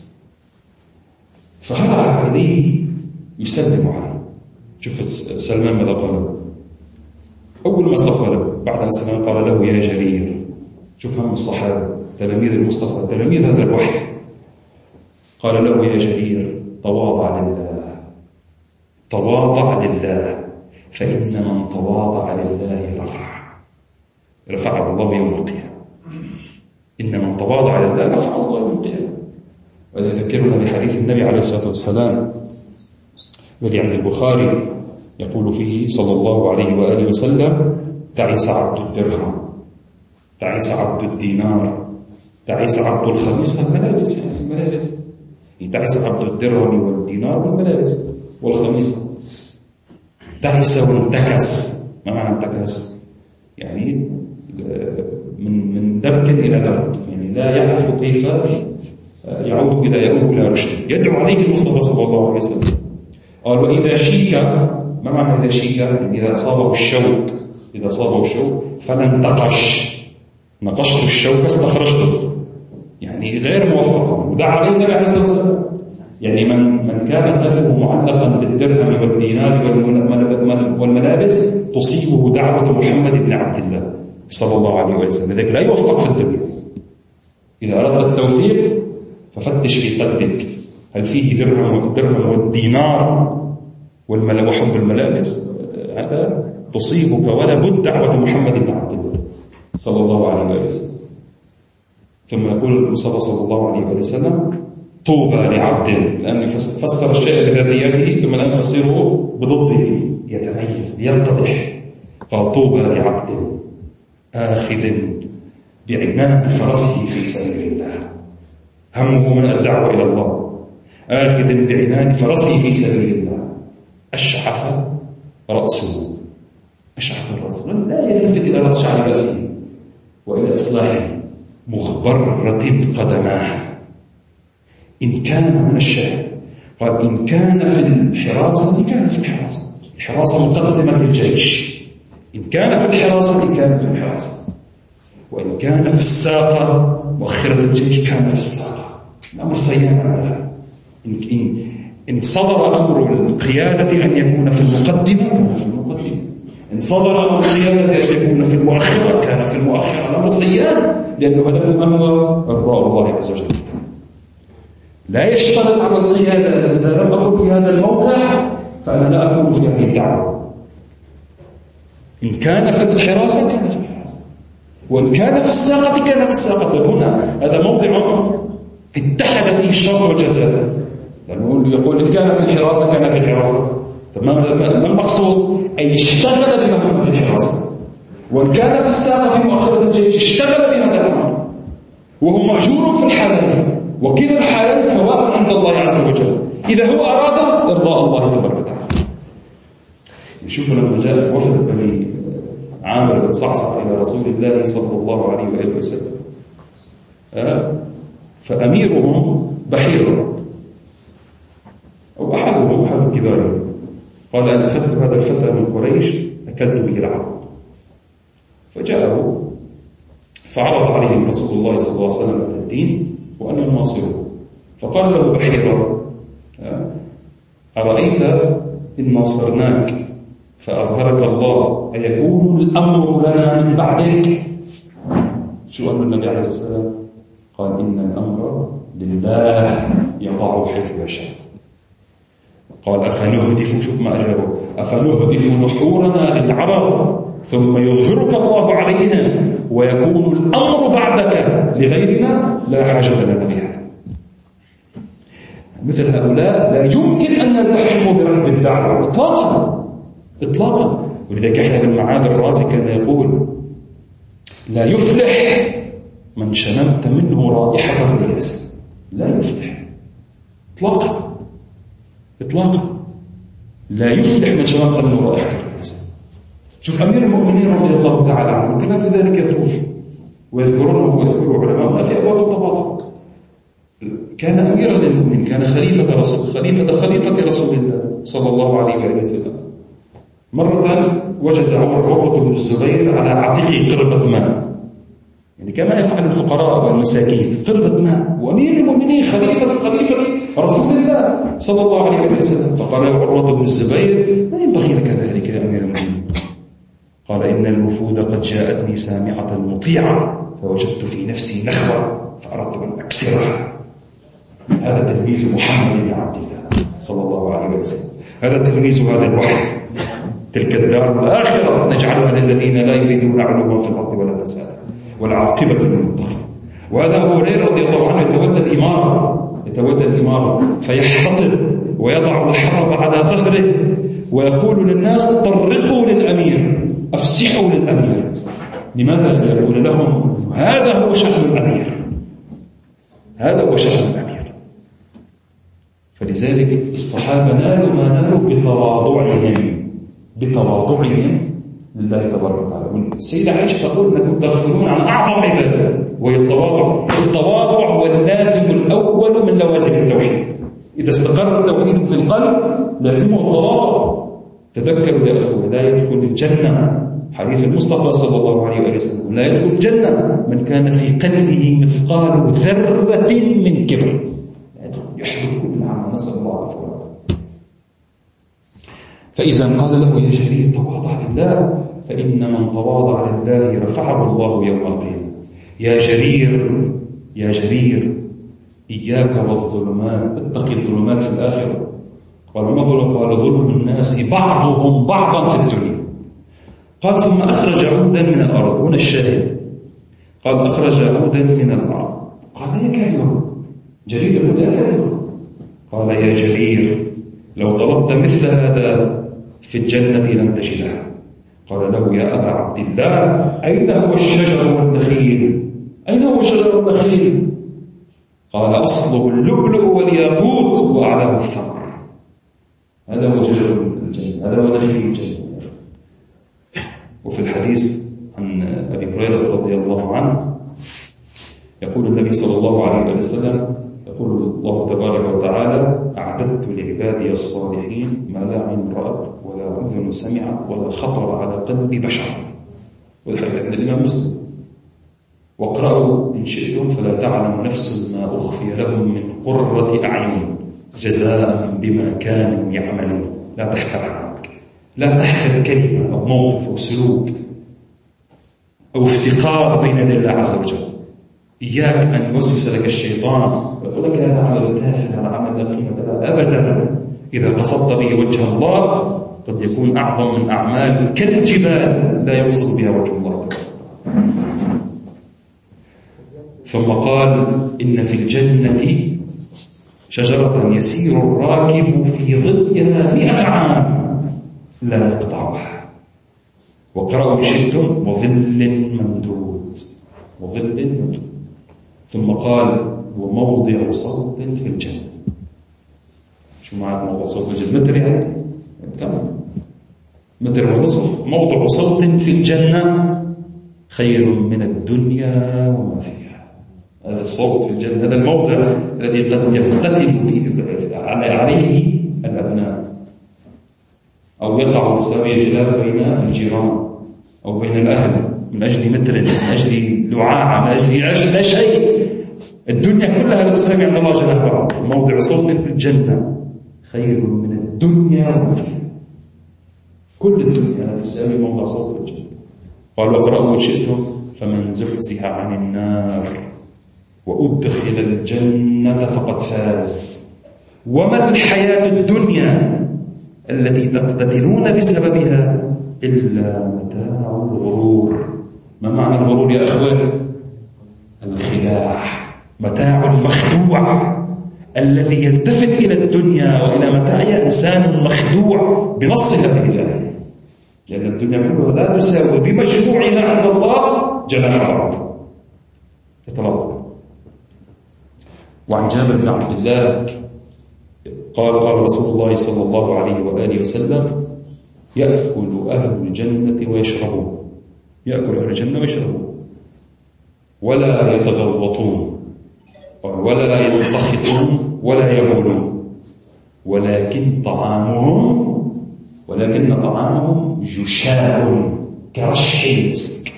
[SPEAKER 1] فهرع إليه يسلم عليه. شوف سلمان ماذا قال له أول ما صف له بعد أن سلم، قال له: يا جرير. شوف هم الصحابة تلاميذ المصطفى، تلاميذ هذا الوحي. قال له: يا جرير، تواضع لله، تواضع لله، فإن من تواضع لله رفع رفعه الله يوم القيامة. إن من تواضع لله رفعه الله يوم القيامة. وهذا يذكرنا بحديث النبي عليه الصلاة والسلام الذي عند البخاري يقول فيه صلى الله عليه وآله وسلم: تعس عبد الدرهم، تعس عبد الدينار، تعس عبد الخميس. الملابس يعني الملابس، تعس عبد الدرهم والدينار والملابس والخميس. تعس وانتكس. ما معنى انتكس؟ يعني من من درك إلى درك، يعني لا يعرف كيف يعود إلى يعود إلى رشد. يدعو عليه المصطفى صلى الله عليه وسلم. قال: وإذا شيك. ما معنى إذا شيك؟ يعني إذا أصابه الشوك، إذا أصابه الشوك فلا انتقش، نقشت الشوك استخرجته، يعني غير موفقا. ودعا عليه النبي عليه الصلاة والسلام، يعني من من كان قلبه معلقا بالدرهم والدينار والملابس تصيبه دعوة محمد بن عبد الله صلى الله عليه وسلم، لذلك لا يوفق في الدنيا. إذا أردت التوفيق ففتش في قلبك، هل فيه درهم والدرهم والدينار وحب الملابس؟ هذا تصيبك ولا بد دعوة محمد بن عبد الله صلى الله عليه وسلم. ثم يقول المصطفى صلى الله عليه وسلم: طوبى لعبد، لأنه فسر الشيء بذاتيته ثم الآن يفسره بضده يتميز يتضح. قال: طوبى لعبد آخذ بعنان فرسه في سبيل الله، همه من الدعوة إلى الله، آخذ بعنان فرسه في سبيل الله، أشعث رأسه، أشعث الرأس، لا يلتفت إلى رأس شعر رأسه وإلى إصلاحه، مخبرة قدماه. إن كان من الشعر، قال: إن كان في الحراسة كان في الحراسة، الحراسة مقدمة للجيش، إن كان في الحراسة إن كان في الحراسة، وإن كان في الساقة مؤخرة الجيش كان في الساقة. الأمر سيئا عندها. إن, إن, إن صدر أمر القيادة أن يكون في المقدمة كان في المقدمة، إن صدر أمر القيادة أن يكون في المؤخرة كان في المؤخرة. الأمر سيئا، لأنه هدف ما هو إرضاء الله عز وجل. لا يشترط على القيادة إذا لم أكن في هذا الموقع فأنا لا أكون في هذه الدعوة. إن كان في الحراسة كان في الحراسة، وإن كان في الساقة كان في الساقة. هنا هذا موضع اتحد فيه الشرط والجزاء، لأنه يقول إن كان في الحراسة كان في الحراسة. ما المقصود؟ أي اشتغل بمهمة الحراسة، وإن كان في الساقة في مؤخرة الجيش اشتغل بهذا الأمر، وهو مأجور في الحالين، وكلا الحالين سواء عند الله عز وجل إذا هو أراد إرضاء الله تبارك وتعالى. يشوف لما جاء وفد بني عامر بن صعصع إلى رسول الله صلى الله عليه وآله وسلم، فأميرهم بحير أو أحدهم أحد كبارهم قال أنا أخذت هذا الفتى من قريش أكد به العرب. فجاءه فعرض عليه رسول الله صلى الله عليه وسلم الدين وأن يناصره. فقال له بحيرا أرأيت إن ناصرناك فأظهرك الله أيكون الأمر لنا من بعدك؟ شو أمر النبي عليه الصلاة والسلام؟ قال إن الأمر لله يضعه حيث يشاء. قال أفنهدف، شوف ما أجابه، أفنهدف نحورنا للعرب ثم يظهرك الله علينا ويكون الأمر بعدك لغيرنا؟ لا حاجة لنا في هذا. مثل هؤلاء لا يمكن أن نلتحقوا برب الدعوة إطلاقا إطلاقا. ولذلك يحيى بن معاذ الرازي كان يقول لا يفلح من شممت منه رائحة اليأس. لا يفلح إطلاقا إطلاقا لا يفلح من شممت منه رائحة اليأس. شوف أمير المؤمنين رضي الله تعالى عنه كان في ذلك يطول ويذكرونه ويذكره علماؤنا في أبواب التواضع. كان أميرا للمؤمنين، كان خليفة رسول خليفة خليفة رسول الله صلى الله عليه وآله وسلم. مرة وجد عروة بن الزبير على عاتقه قربة ماء، يعني كما يفعل الفقراء والمساكين، قربة ماء، وأمير المؤمنين خليفة خليفة رسول الله صلى الله عليه وآله وسلم. فقال له عروة بن الزبير ما ينبغي لك ذلك يا أمير المؤمنين؟ قال إن الوفود قد جاءتني سامعة مطيعة فوجدت في نفسي نخوة فأردت أن أكسرها. هذا تلميذ محمد بن عبد الله صلى الله عليه وسلم، هذا تلميذ هذا الوحي. تلك الدار الآخرة نجعلها للذين لا يريدون علوا في الأرض ولا فسادا والعاقبة للمتقين. وهذا أبو هريرة رضي الله عنه يتولى الإمارة يتولى الإمارة فيحتضر ويضع الحرب على ظهره ويقول للناس طرقوا للأمير، أفسحوا للأمير. لماذا؟ يقول لهم هذا هو شأن الأمير، هذا هو شأن الأمير. فلذلك الصحابة نالوا ما نالوا بتواضعهم بتواضعهم لله تبارك وتعالى. السيدة عائشة تقول أنكم تغفلون عن أعظم عبادة وهي التواضع. التواضع هو اللازم الأول من لوازم التوحيد. إذا استقر التوحيد في القلب لازمه التواضع. تذكروا يا أخوة لا يدخل الجنة، حديث المصطفى صلى الله عليه وسلم، لا يدخل الجنة من كان في قلبه مثقال ذرة من كبر. يحب كل عام، نسأل الله العافية. فإذا قال له يا جرير تواضع لله فإن من تواضع لله رفعه الله يوم القيامة. يا جرير يا جرير إياك والظلمات، اتقي الظلمات في الآخرة. قال ما ظلم؟ قال ظلم الناس بعضهم بعضا في الدنيا. قال ثم أخرج عودا من الأرض. هنا الشاهد، قال أخرج عودا من الأرض. قال يا كافر، جرير يقول يا كافر. قال يا جرير لو طلبت مثل هذا في الجنة لن تجدها. قال له يا أبا عبد الله أين هو الشجر والنخيل؟ أين هو الشجر والنخيل؟ قال أصله اللؤلؤ والياقوت وأعلاه الثمر. هذا هو شجر الجنة، هذا هو نخيل الجنة. وفي الحديث عن أبي هريرة رضي الله عنه يقول النبي صلى الله عليه وسلم، يقول الله تبارك وتعالى أعددت لعبادي الصالحين ما لا عين رأت ولا أذن سمعت ولا خطر على قلب بشر. والحديث عند الإمام مسلم. واقرأوا إن شئتم فلا تعلم نفس ما أخفي لهم من قرة أعين جزاء بما كانوا يعملون. لا تحكر عنك، لا تحكر كلمة أو موقف أو سلوك أو افتقار بين يدي الله عز وجل. إياك أن يوسوس لك الشيطان ويقول لك هذا عمل تافه، هذا عمل لا قيمة له. أبدا، إذا قصدت به وجه الله قد يكون أعظم من أعمال كالجبال لا يقصد بها وجه الله. ثم قال إن في الجنة شجرة يسير الراكب في ظلها مئة عام لا يقطعها. واقرأوا إن شئتم وظل ممدود، وظل ممدود. ثم قال وموضع صوت في الجنة. شو معنى موضع صوت في الجنة؟ متر يعني كم؟ متر ونصف. موضع صوت في الجنة خير من الدنيا وما فيها. هذا الصوت في الجنة، هذا الموضع الذي قد يقتتل عليه الأبناء أو يقع بسبب خلاف بين الجيران أو بين الأهل من أجل متر، من أجل لعاعة، من أجل عش لا شيء. الدنيا كلها لا تسمع عند الله جل وعلا. موضع صوت في الجنة خير من الدنيا وما فيها. كل الدنيا لا تساوي موضع صوت في الجنة. قال واقرأوا إن شئتم فمن زحزح عن النار وأدخل الجنة فقد فاز وما الحياة الدنيا التي تقتتلون بسببها إلا متاع الغرور. ما معنى الغرور يا أخوان؟ الخداع، متاع مخدوع. الذي يلتفت إلى الدنيا وإلى متاعها إنسان مخدوع بنص هذه الآية، لأن الدنيا كلها لا تساوي بمشروعها عند الله جناح بعوض إطلاقا. وعن جابر بن عبد الله قال قال رسول الله صلى الله عليه وآله وسلم يأكل أهل الجنة ويشربون، يأكل أهل الجنة ويشربون ولا يتغوطون ولا ينتخطون ولا يبولون، ولكن طعامهم ولكن طعامهم جشاء كرشح المسك.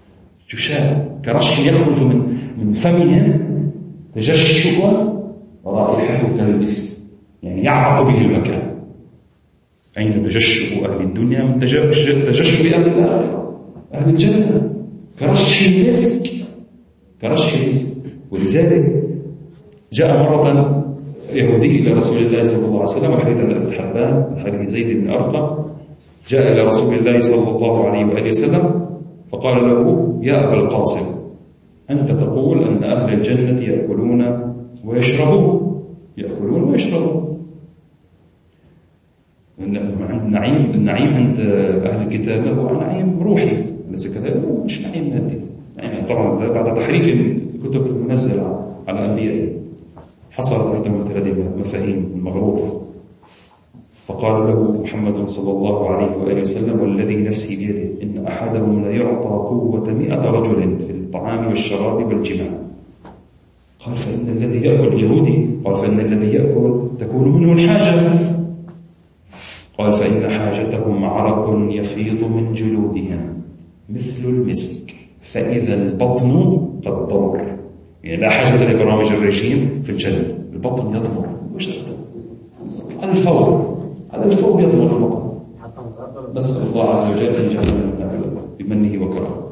[SPEAKER 1] جشاء كرشح يخرج من من فمهم تجشؤا ورائحته كالمسك، يعني يعرق به المكان. أين تجشؤ أهل الدنيا من تجشؤ أهل الآخرة أهل الجنة؟ كرشح المسك، كرشح المسك. ولذلك جاء مرة يهودي إلى رسول الله صلى الله عليه وسلم، حديث ابن حبان حديث زيد بن أرقم، جاء إلى رسول الله صلى الله عليه وآله وسلم فقال له يا أبا القاسم أنت تقول أن أهل الجنة يأكلون ويشربون، يأكلون ويشربون. النعيم النعيم عند أهل الكتاب هو نعيم روحي، ليس كذلك، مش نعيم مادي. يعني طبعا بعد تحريف الكتب المنزلة على الأنبياء حصلت عندهم مثل هذه المفاهيم المغلوطة. فقال له محمد صلى الله عليه وآله وسلم والذي نفسي بيده إن أحدهم لا يعطى قوة مئة رجل في الطعام والشراب والجماع. قال فإن الذي يأكل اليهودي، قال فإن الذي يأكل تكون منه الحاجة، قال فإن حاجتهم عرق يفيض من جلودهم مثل المسك فإذا البطن قد ضمر. يعني لا حاجة لبرامج الرجيم في الجنة، البطن يضمر على الفور، على الفور يضمر البطن. نسأل الله عز وجل أن يجعلنا بمنه وكرمه.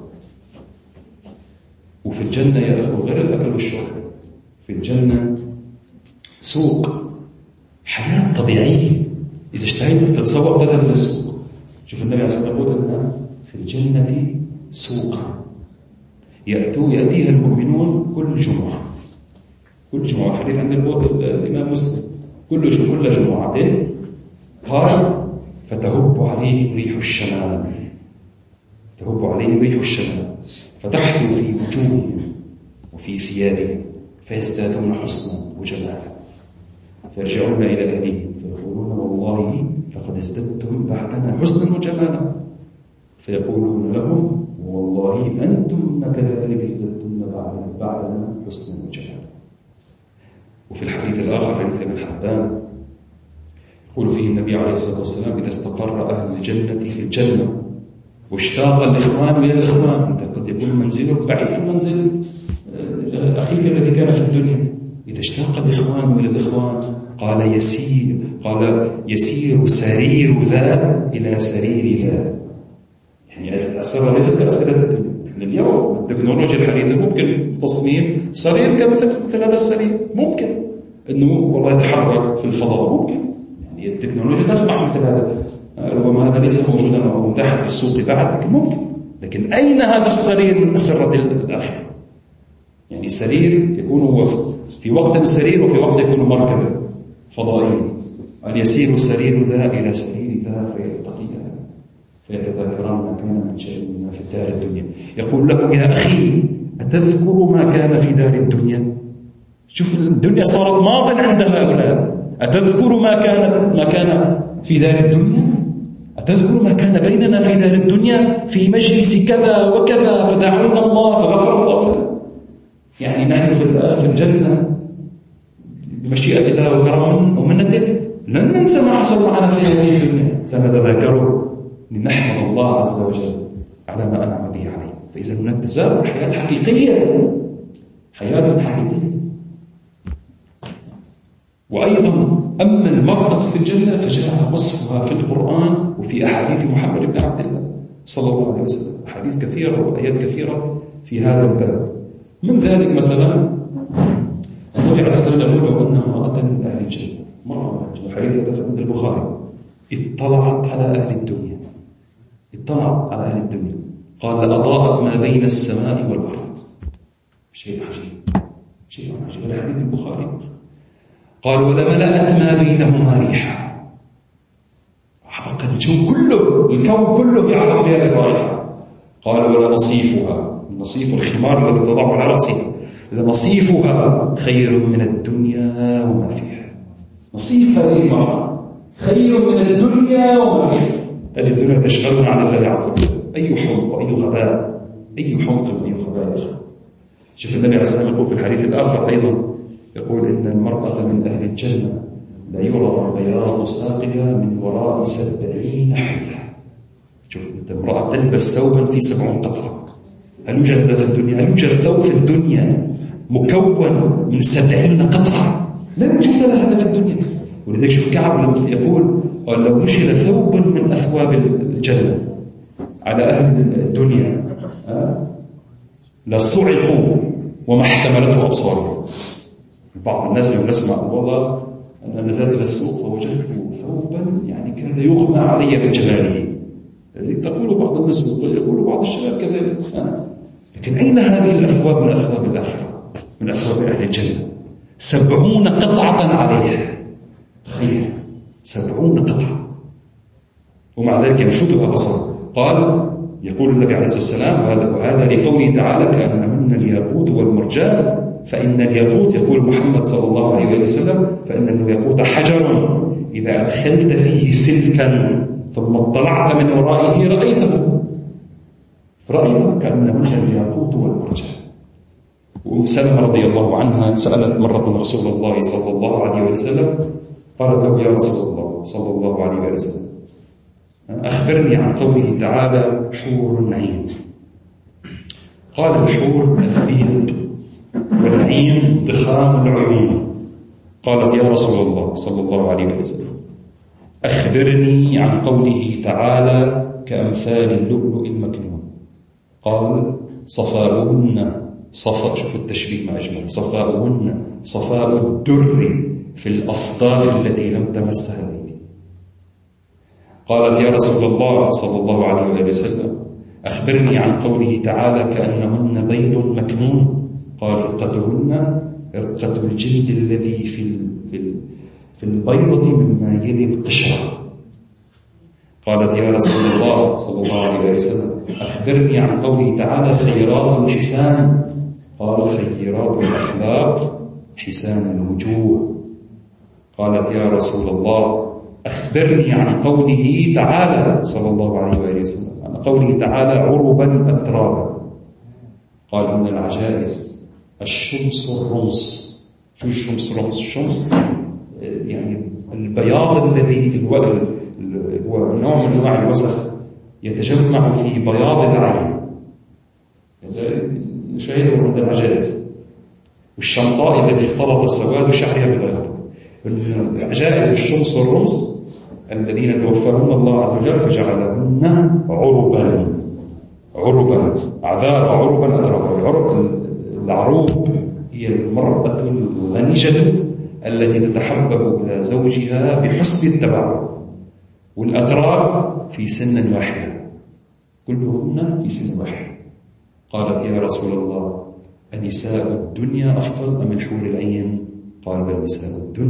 [SPEAKER 1] وفي الجنة يا أخو غير الأكل والشرب، في الجنة سوق، حياة طبيعية. إذا اشتهيت أن تتصور تذهب إلى السوق. شوف النبي عليه الصلاة والسلام يقول أن في الجنة سوقا يأتوا يأتيها المؤمنون كل جمعة، كل جمعة. الحديث عند الإمام مسلم كل كل جمعتين. قال فتهب عليهم ريح الشمال، تهب عليهم ريح الشمال فتحثو في وجوههم وفي ثيابهم فيزدادون حسنا وجمالا، فيرجعون إلى أهلهم فيقولون والله لقد ازددتم بعدنا حسنا وجمالا، فيقولون لهم والله أنتم كذلك ازددتم بعدنا بعدنا حسنا وجمالا. وفي الحديث الآخر حديث ابن حبان يقول فيه النبي عليه الصلاة والسلام إذا استقر أهل الجنة في الجنة واشتاق الإخوان إلى الإخوان، أنت قد يكون منزلك بعيد عن منزل أخيك الذي كان في الدنيا، إذا اشتاق الإخوان إلى الإخوان قال يسير قال يسير سرير ذا إلى سرير ذا. يعني الأسرة ليست كأسرة الدنيا. اليوم التكنولوجيا الحديثة ممكن تصميم سرير كمثل مثل هذا السرير، ممكن أنه والله يتحرك في الفضاء، ممكن يعني التكنولوجيا تسمح مثل هذا. ربما هذا ليس موجودا أو متاحا في السوق بعد، لكن ممكن. لكن أين هذا السرير من أسرة الآخرة؟ يعني سرير يكون هو في وقت سرير وفي وقت يكون مركبا. فضائي، أن يسير السرير ذا إلى سرير ذا فيلتقيا فيتذاكران ما كان من شأنهما في الدار الدنيا. يقول له: يا أخي أتذكر ما كان في دار الدنيا؟ شوف الدنيا صارت ماض عند هؤلاء. أتذكر ما كان ما كان في دار الدنيا؟ أتذكر ما كان بيننا في دار الدنيا في مجلس كذا وكذا فدعونا الله فغفر الله لنا. يعني نحن في الجنة بمشيئة الله وكرمه ومنته لن ننسى ما حصل معنا في هذه الدنيا، سنتذاكره لنحمد الله عز وجل على ما أنعم به علينا. فإذا هناك تزاور حياة حقيقية، حياة حقيقية. وأيضا أما المرأة في الجنة فجاء وصفها في القرآن وفي أحاديث محمد بن عبد الله صلى الله عليه وسلم، أحاديث كثيرة وآيات كثيرة في هذا الباب. من ذلك مثلا النبي عليه الصلاة والسلام يقول أنه امرأة من أهل الجنة، مرة حديث عند البخاري، اطلعت على أهل الدنيا، اطلعت على أهل الدنيا، قال: أضاءت ما بين السماء والأرض. شيء عجيب، شيء عجيب. الحديث البخاري قال: ولملأت ما بينهما ريحا. حقق الجو كله، الكون كله يعلم بهذه الرائحة. قال: ولنصيفها، نصيف الخمار الذي تضع على رأسها، لنصيفها خير من الدنيا وما فيها. نصيف هذه المرأة خير من الدنيا وما فيها. هذه الدنيا تشغلنا عن الله عز وجل. أي حمق وأي غباء، أي حمق وأي غباء. شوف النبي عليه الصلاة والسلام يقول في الحديث الآخر أيضا، يقول: إن المرأة من أهل الجنة لا يرى بياض ساقها من وراء سبعين حلة. شوف أنت، امرأة تلبس ثوبا في سبعون قطعة. هل يوجد هذا في الدنيا؟ هل يوجد ثوب في الدنيا مكون من سبعين قطعة؟ لا يوجد هذا في الدنيا. ولذلك شوف كعب يقول: لو نشر ثوب من أثواب الجنة على أهل الدنيا لصعقوا وما احتملته أبصارهم. بعض الناس لو نسمع والله أنا نزلت إلى السوق فوجدت ثوبا يعني كان يغنى علي من جماله. تقول بعض الناس، يقول بعض الشباب كذلك. لكن أين هذه الأثواب من أثواب الآخرة، من أثواب أهل الجنة؟ سبعون قطعة عليها. تخيل، سبعون قطعة، ومع ذلك ينفذها بصر. قال، يقول النبي عليه الصلاة والسلام: وهذا لقوله تعالى: كأنهن الياقوت والمرجان. فإن الياقوت، يقول محمد صلى الله عليه وسلم، فإن الياقوت حجر إذا أدخلت فيه سلكا ثم اطلعت من ورائه رأيته رأيته كأنهن الياقوت والمرجان. وأم سلمة رضي الله عنها سألت مرة رسول الله صلى الله عليه وسلم، قالت له: يا رسول الله صلى الله عليه وسلم، أخبرني عن قوله تعالى: حور عين. قال: الحور البيض والعين ضخام العيون. قالت: يا رسول الله صلى الله عليه وسلم، أخبرني عن قوله تعالى: كأمثال اللؤلؤ المكنون. قال: صفاؤهن صفاء، شوف التشبيه ما أجمل، صفاؤهن صفاء الدر في الأصداف التي لم تمسها الأيدي. قالت: يا رسول الله صلى الله عليه وسلم، أخبرني عن قوله تعالى: كأنهن بيض مكنون. قال: رقتهن رقة الجلد الذي في في البيضة مما يلي القشرة. قالت: يا رسول الله صلى الله عليه وسلم، أخبرني عن قوله تعالى: خيرات الحسان. قال: خيرات الأخلاق حسان الوجوه. قالت: يا رسول الله، أخبرني عن قوله تعالى صلى الله عليه وسلم، عن قوله تعالى: عربا أترابا. قال: إن العجائز الشمس الرمص. شو الشمس الرمص؟ الشمس يعني البياض الذي هو نوع من أنواع الوسخ يتجمع في بياض العين، نشاهده عند العجائز. والشمطاء التي اختلط سواد شعرها ببياض. العجائز الشمس والرمص الذين توفاهم الله عز وجل فجعلهن عربا عربا أعذار عربا أترابا. العرب، العروب هي المرأة الغنيجة التي تتحبب إلى زوجها بحسن التبع، والأتراب في سن واحدة، كلهن في سن واحد. قالت: يا رسول الله، أنساء الدنيا أفضل أم الحور العين؟ قال: بل نساء الدنيا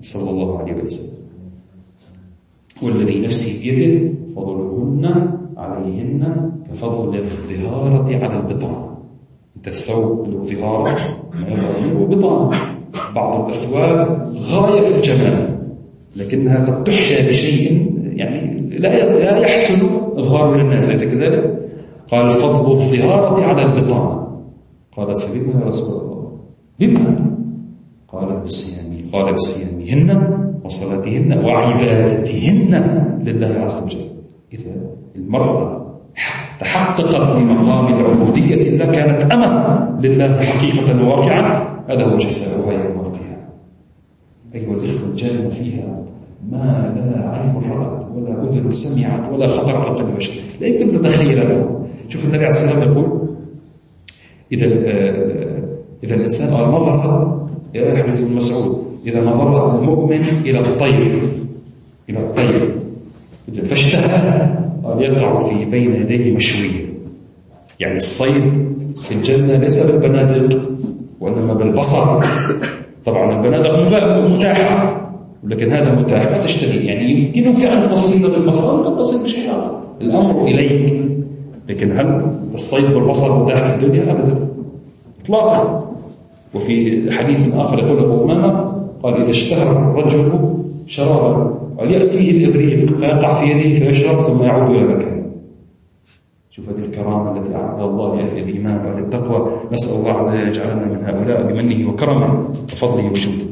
[SPEAKER 1] صلى الله عليه وسلم. والذي نفسي بيده فضلهن عليهن كفضل الظهارة على البطانة. انت الثوب الظهارة وبطانة، بعض الأثواب غاية في الجمال لكنها قد تحشى بشيء يعني لا يحسن إظهاره للناس، كذلك قال فضل الظهارة على البطانة. قالت فبما يا رسول الله؟ بما؟ قال بالصيام، قال بصيامهن وصلاتهن وعبادتهن لله عز وجل. إذا المرأة تحققت بمقام العبودية لله كانت أمة لله حقيقة واقعا، هذا هو جزاؤها يوم القيامة. أيها الإخوة، الجنة فيها ما لا عين رأت ولا أذن سمعت ولا خطر على قلب بشر، لا يمكن تتخيل هذا. شوف النبي عليه الصلاة والسلام يقول إذا إذا الإنسان نظر يا حديث ابن مسعود، إذا نظر المؤمن إلى الطير إلى الطير فاشتهى يقع في بين يديه مشوية. يعني الصيد في الجنة ليس بالبنادق وإنما بالبصر. طبعا البنادق متاحة ولكن هذا متاح ما تشتهي، يعني يمكنك أن تصيد بالبصر وقد تصيد بشيء آخر، الأمر إليك. لكن هل الصيد بالبصر متاح في الدنيا؟ أبدا إطلاقا. وفي حديث آخر يقول أبو أمامة قال إذا اشتهى الرجل شرابا وليأتيه الإبريق فيقع في يده فيشرب ثم يعود إلى مكانه. شوف هذه الكرامة التي أعطى الله لأهل الإيمان وأهل التقوى. نسأل الله عز وجل أن يجعلنا من هؤلاء بمنه وكرمه وفضله وجوده.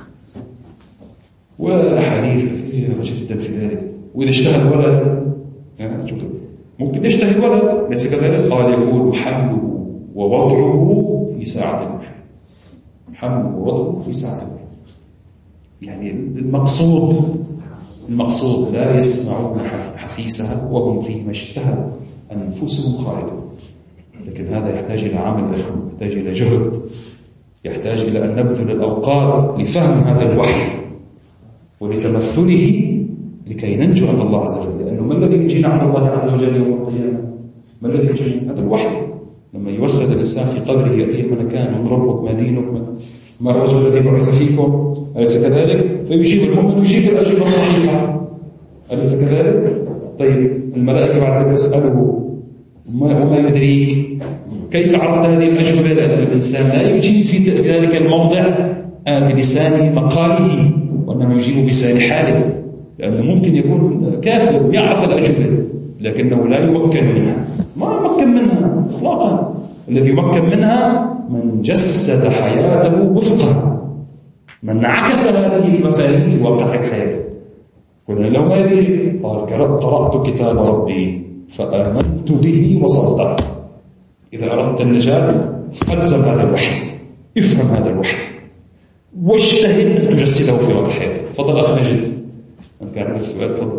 [SPEAKER 1] وأحاديث كثيرة جدا في ذلك. وإذا اشتهى الولد ممكن يشتهي الولد ليس كذلك؟ قال يقول حمله ووضعه في ساعة واحدة. حمله ووضعه في ساعة واحدة. يعني المقصود المقصود لا يسمعون حسيسها وهم فيما اشتهى أنفسهم خالدون. لكن هذا يحتاج إلى عمل أخر، يحتاج إلى جهد، يحتاج إلى أن نبذل الأوقات لفهم هذا الوحي ولتمثله لكي ننجو عند الله عز وجل. لأنه ما الذي يجينا عند الله عز وجل يوم القيامة؟ ما الذي يجينا؟ هذا الوحي. لما يوسد الإنسان في قبره يأتيه ملكان من ربك ما دينك ما الرجل الذي بعث فيكم أليس كذلك؟ فيجيب المؤمن ويجيب الأجوبة الصحيحة أليس كذلك؟ طيب الملائكة بعد تسأله وما يدريك كيف عرفت هذه الأجوبة؟ لأن الإنسان لا يجيب في ذلك الموضع بلسان مقاله وإنما يجيب بلسان حاله، لأنه ممكن يكون كافر يعرف الأجوبة لكنه لا يمكن منها، ما يمكن منها إطلاقا. الذي يمكن منها من جسد حياته وفقها، من عكس هذه المفاهيم في واقع حياته. قلنا لو ما يدري قال قرأت كتاب ربي فآمنت به وصدقت. إذا أردت النجاة فالزم هذا الوحي، افهم هذا الوحي واجتهد أن تجسده في واقع حياتك. تفضل أخي نجد، أنت كان عندك سؤال؟ تفضل.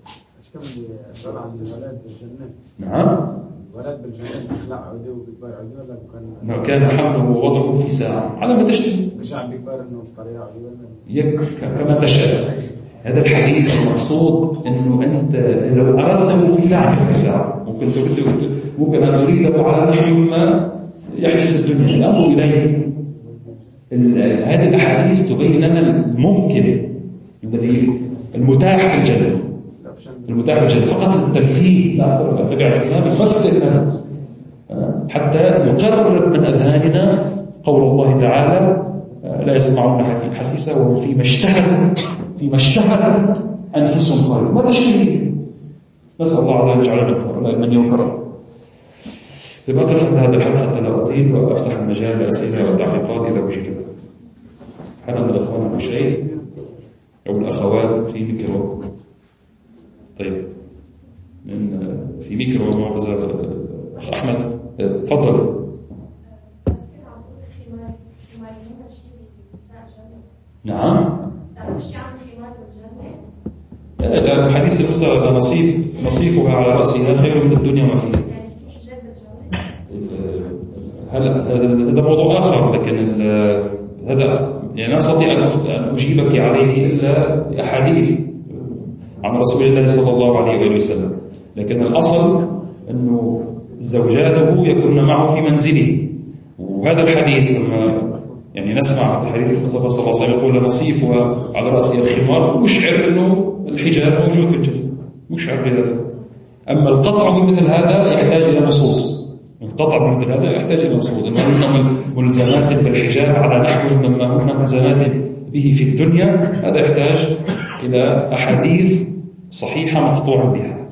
[SPEAKER 1] نعم.
[SPEAKER 2] ولد بالجنة بيخلع عودة وبيكبر عودة ولا
[SPEAKER 1] كان؟ كان حمله ووضعه في ساعة على ما تشتهي.
[SPEAKER 2] مش عم بيكبر إنه بطريقة عودة
[SPEAKER 1] ولا كما تشاء. هذا الحديث المقصود إنه أنت لو أردته في ساعة في ساعة ممكن تريده، ممكن أن تريده على نحو ما يحدث في الدنيا. الأمر إليه. هذه الأحاديث تبين لنا الممكن الذي المتاح في الجنة، المتاح في الجنة فقط التمثيل. لا النبي عليه الصلاة والسلام يمثل لنا حتى يقرب من أذهاننا قول الله تعالى لا يسمعون حسيسا وهم فيما اشتهت فيما اشتهت أنفسهم خالدون. ما تشتهي؟ نسأل الله عز وجل يجعلنا من يكرم. يبقى أقف هذا الحلقة حتى لا أطيل وأفسح المجال للأسئلة والتعليقات إذا وجدت. هل أن الأخوان أبو شيء أو الأخوات في ميكرو؟ طيب من في ميكرو معبزة أخ أحمد تفضل. نعم. حديث الأسرة نصيب نصيبها على رأسها خير من الدنيا وما فيها. هذا موضوع آخر، لكن هذا يعني لا أستطيع أن أجيبك عليه إلا بأحاديث عن رسول الله صلى الله عليه وسلم. لكن الأصل أنه زوجاته يكون معه في منزله، وهذا الحديث لما يعني نسمع في حديث المصطفى صلى الله عليه وسلم يقول نصيفها على رأسها الخمار ويشعر أنه الحجاب موجود في الجنة، يشعر بهذا. أما القطع بمثل هذا يحتاج إلى نصوص، القطع بمثل هذا يحتاج إلى نصوص، إنه هن ملزمات بالحجاب على نحو مما هن ملزمات به في الدنيا، هذا يحتاج إلى أحاديث صحيحة مقطوعا بها.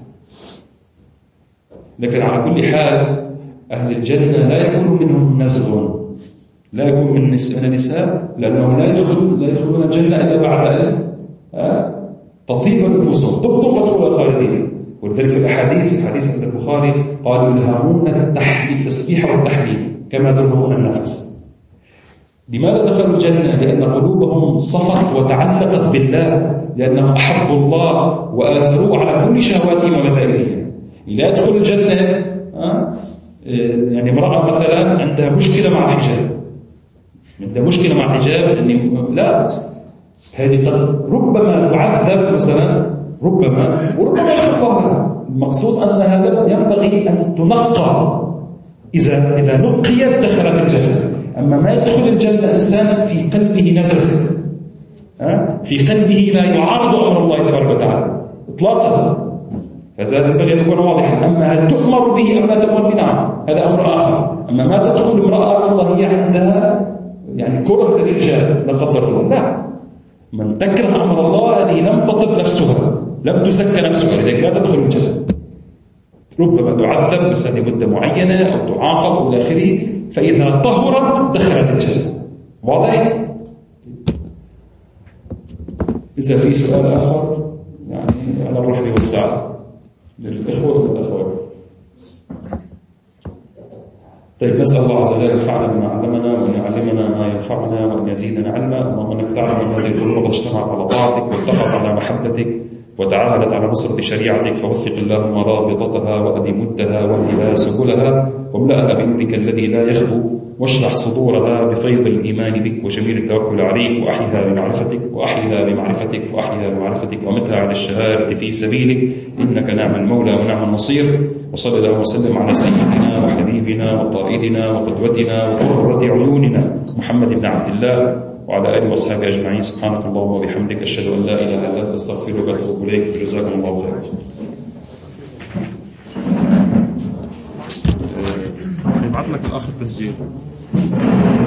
[SPEAKER 1] لكن على كل حال أهل الجنة لا يكون منهم نزغ، لا يكون من النساء، لأنهم لا يدخلون لا يدخلون الجنة إلا بعد أن تطيب نفوسهم طبتم فادخلوها خالدين. ولذلك في الأحاديث في الحديث عند البخاري قالوا يلهمون التسبيح والتحليل كما تلهمون النفس. لماذا دخلوا الجنة؟ لأن قلوبهم صفت وتعلقت بالله، لأنهم أحبوا الله وآثروه على كل شهواتهم ومذاهبهم. إذا يدخل الجنة يعني امرأة مثلا عندها مشكلة مع الحجاب، عندها مشكلة مع الحجاب أني لا هذه ربما تعذب مثلا، ربما وربما يغفر الله. المقصود أنها ينبغي أن تنقى، إذا إذا نقيت دخلت الجنة. أما ما يدخل الجنة إنسان في قلبه نزغ، في قلبه لا يعارض أمر الله تبارك وتعالى إطلاقا، فهذا ينبغي أن يكون واضحا. أما هل تؤمر به أم لا تؤمر به؟ نعم، هذا أمر آخر. أما ما تدخل امرأة الله هي عندها يعني كره للرجال لا قدر الله، لا، من تكره أمر الله هذه لم تطب نفسها، لم تزكى نفسها، لذلك لا تدخل الجنة. ربما تعذب بس لمدة معينة أو تعاقب إلى آخره، فإذا طهرت دخلت الجنة. واضح؟ إذا في سؤال آخر يعني على الرحب والسعة للإخوة والأخوات. طيب، نسأل الله عز وجل ينفعنا بما علمنا وأن يعلمنا ما ينفعنا وأن يزيدنا علما. اللهم انك تعلم ان هذه القلوب قد اجتمعت على طاعتك واتفقت على محبتك وتعاهدت على نصرة شريعتك، فوثق اللهم رابطتها وأدم مدها واهدها سبلها واملأها بنورك الذي لا يخبو، واشرح صدورها بفيض الإيمان بك وجميل التوكل عليك، وأحيها بمعرفتك وأحيها بمعرفتك وأحيها بمعرفتك ومتها على الشهادة في سبيلك، إنك نعم المولى ونعم النصير. وصلى الله وسلم على سيدنا وحبيبنا وقائدنا وقدوتنا وقرة عيوننا محمد بن عبد الله وعلى آله وأصحابه أجمعين. سبحانك اللهم وبحمدك أشهد أن لا إله إلا أنت أستغفرك وأتوب إليك. جزاكم الله خيرا. يبعث لك الآخر تسجيل.